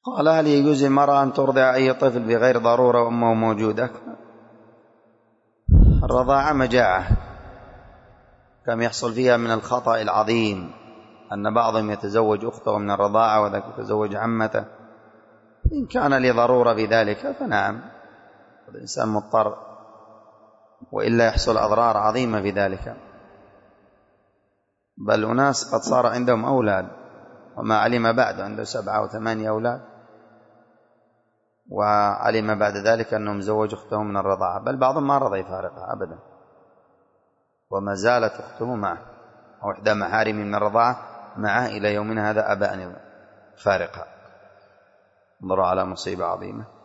قال: هل يجوز للمرأة أن ترضع أي طفل بغير ضرورة وأمه موجودة؟ الرضاعة مجاعة، كم يحصل فيها من الخطأ العظيم أن بعضهم يتزوج أخته من الرضاعة وذاك يتزوج عمته. إن كان لضرورة بذلك فنعم، الإنسان مضطر، وإلا يحصل أضرار عظيمة في ذلك. بل أناس قد صار عندهم أولاد وما علم بعد، عنده 7 أو 8 أولاد، وعلم بعد ذلك أنهم زوج أخته من الرضاعة، بل بعضهم ما رضى يفارقها أبدا وما زالت أخته معه أو إحدى محارم من الرضاعة معه إلى يومنا هذا، أبى أن يفارقها. انظروا على مصيبة عظيمة.